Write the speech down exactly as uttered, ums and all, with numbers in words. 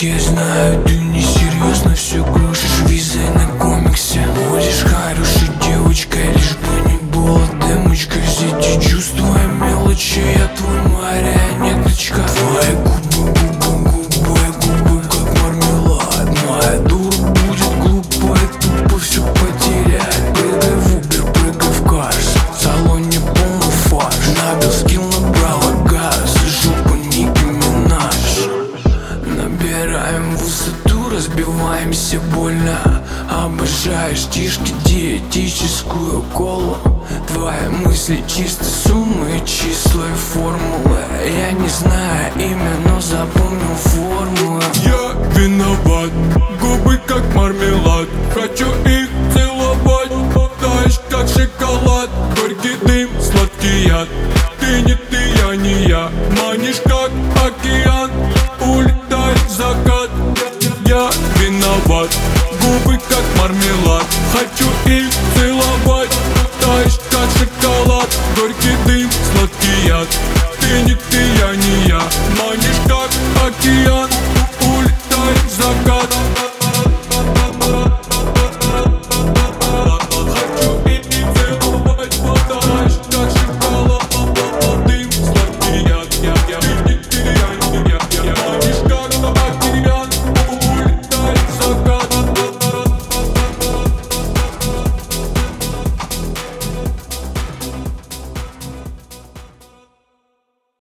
Я знаю, ты несерьезно все крушишь визой на комиксе. Будешь хорошей девочкой, лишь бы не было дымочкой. Все эти чувства и мелочи, я твой марионеточка. Твои губы, губы, губы, губы, как мармелад. Моя дура будет глупо и тупо все потерять. Прыгай в Uber, прыгай в карс, в салоне полный фарш. Набил скилл, набрала газ, и жопа Ники Минаж. Набираем высоту, разбиваемся больно. Обожаешь тишки, диетическую колу. Твои мысли чисто суммы, числа и формулы. Я не знаю имя, но запомнил формулы. Я виноват, губы как мармелад. Хочу их целовать, таешь как шоколад. Горький дым, сладкий яд. Ты не ты, я не я. Манишь как океан, улетай в закат. Я виноват, губы как мармелад. Хочу их целовать.